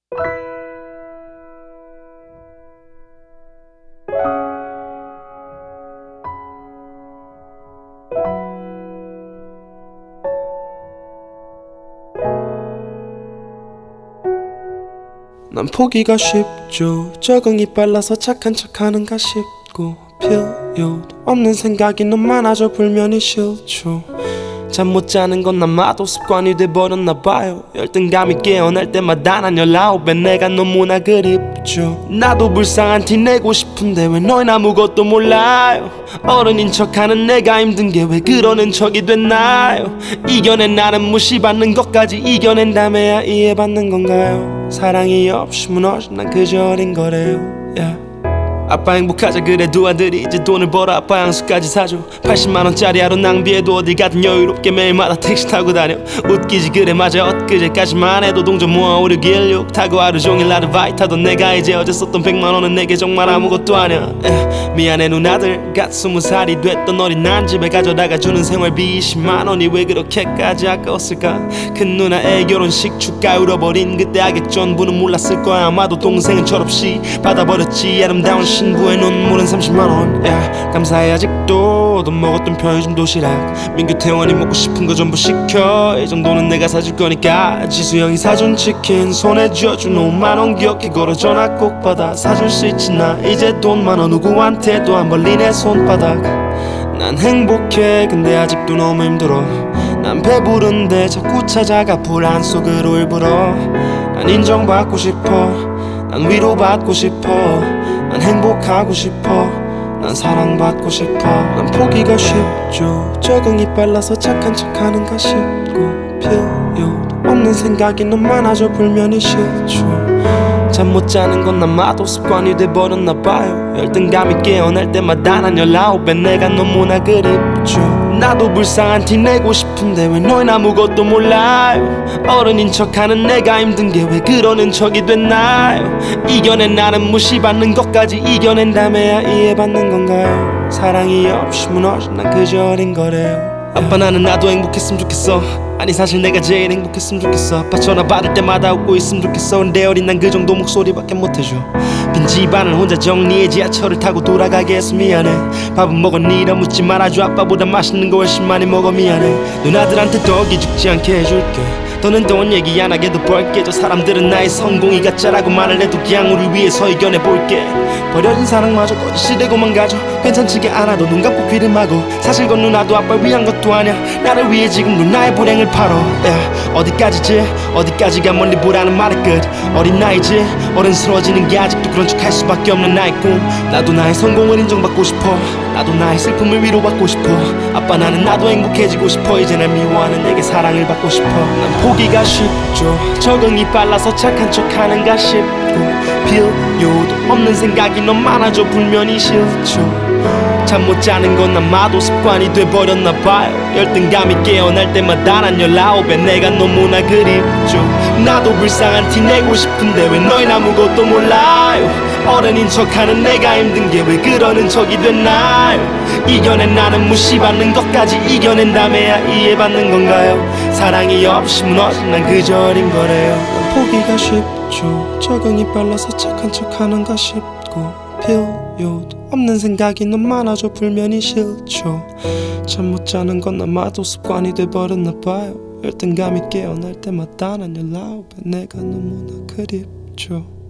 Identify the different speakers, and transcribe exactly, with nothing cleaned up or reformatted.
Speaker 1: 난 포기가 쉽죠. 적응이 빨라서 착한 척하는가 싶고 필요도 없는 생각이 너무 많아져 불면이 싫죠. 잠 못 자는 건 아마도 습관이 돼버렸나 봐요. 열등감이 깨어날 때마다 난 열아홉 배 내가 너무나 그립죠. 나도 불쌍한 티 내고 싶은데 왜 너흰 아무것도 몰라요. 어른인 척하는 내가 힘든 게 왜 그러는 척이 됐나요. 이겨낸 나는 무시받는 것까지 이겨낸다며야 이해받는 건가요. 사랑이 없이 무너진 난 그저 어린 거래요. yeah. 아빠 행복하자 그래도 아들이 이제 돈을 벌어 아빠 향수까지 사줘. 팔십만 원짜리 하루 낭비해도 어딜 가든 여유롭게 매일마다 택시 타고 다녀. 웃기지 그래 맞아 엊그제까지만 해도 동전 모아 오륙일육 타고 하루 종일 아르바이트 하던 내가 이제 어제 썼던 백만 원은 내게 정말 아무것도 아냐. 에, 미안해 누나들 갓 스무 살이 됐던 어린 난 집에 가져다가 주는 생활비 이십만 원이 왜 그렇게까지 아까웠을까. 큰 누나 애 결혼식 축가 울어버린 그때 악액 전부는 몰랐을 거야. 아마도 동생은 철없이 받아버렸지. 아름다운 신부의 눈물은 삼십만 원 yeah. 감사해 아직도 돈 먹었던 편의점 도시락 민규 태원이 먹고 싶은 거 전부 시켜. 이 정도는 내가 사줄 거니까. 지수 형이 사준 치킨 손에 쥐어준 오만 원 기억해 걸어 전화 꼭 받아. 사줄 수 있지 나 이제 돈 많아 누구한테도 안 벌리네 손바닥. 난 행복해 근데 아직도 너무 힘들어. 난 배부른데 자꾸 찾아가 불안 속으로 일부러. 난 인정받고 싶어. 난 위로받고 싶어. 난 행복하고 싶어. 난 사랑받고 싶어. 난 포기가 쉽죠. 적응이 빨라서 착한 척하는가 싶고 필요도 없는 생각이 너무 많아져 불면이 싫죠. 잠 못 자는 건 아마도 습관이 돼버렸나 봐요. 열등감이 깨어날 때마다 난 열아홉 배 내가 너무나 그립죠. 나도 불쌍한 티 내고 싶은데 왜 너흰 아무것도 몰라요. 어른인 척하는 내가 힘든 게 왜 그러는 척이 됐나요. 이겨낸 나는 무시받는 것까지 이겨낸다며야 이해받는 건가요. 사랑이 없이 무너진 난 그저 어린 거래요. 아빠 나는 나도 행복했으면 좋겠어. 아니 사실 내가 제일 행복했으면 좋겠어. 아빠 전화 받을 때마다 웃고 있으면 좋겠어. 근데 어린 난 그 정도 목소리밖에 못해줘. 빈 집안을 혼자 정리해 지하철을 타고 돌아가게 해서 미안해. 밥은 먹었니 이라 묻지 말아줘. 아빠보다 맛있는 거 훨씬 많이 먹어 미안해. 누나들한테 더 기죽지 않게 해줄게. 더는 돈 얘기 안 하게도 벌게. 저 사람들은 나의 성공이 가짜라고 말을 해도 그냥 우리 위해서 이겨내볼게. 버려진 사랑마저 거짓이 되고만 가죠. 괜찮지게 않아도 눈 감고 귀를 막어. 사실 건 누나도 아빠 위한 것도 아냐. 나를 위해 지금 누나의 불행을 팔어 yeah. 어디까지지 어디까지가 멀리 보라는 말의 끝. 어린 나이지 어른스러워지는 게 아직도 그런 척 할 수밖에 없는 나의 꿈. 나도 나의 성공을 인정받고 싶어. 나도 나의 슬픔을 위로받고 싶어. 아빠 나는 나도 행복해지고 싶어. 이제 날 미워하는 내게 사랑을 받고 싶어. 난 포기가 쉽죠. 적응이 빨라서 착한 척하는가 싶고 필요도 없는 생각이 너무 많아져 불면이 싫죠. 잠 못 자는 건 아마도 습관이 돼버렸나 봐요. 열등감이 깨어날 때마다 난 열아홉 배 내가 너무나 그립죠. 나도 불쌍한 티 내고 싶은데 왜 너흰 아무것도 몰라요. 어른인 척하는 내가 힘든 게 왜 그러는 척이 됐나요. 이겨낸 나는 무시받는 것까지 이겨낸다며야 이해받는 건가요. 사랑이 없이 무너진 난 그저 어린 거래요. 난 포기가 쉽죠. 적응이 빨라서 착한 척하는가 싶고 필요도 없는 생각이 너무 많아져 불면이 싫죠. 잠 못 자는 건 아마도 습관이 돼버렸나 봐요. 열등감이 깨어날 때마다 난 열아홉 배 내가 너무나 그립죠.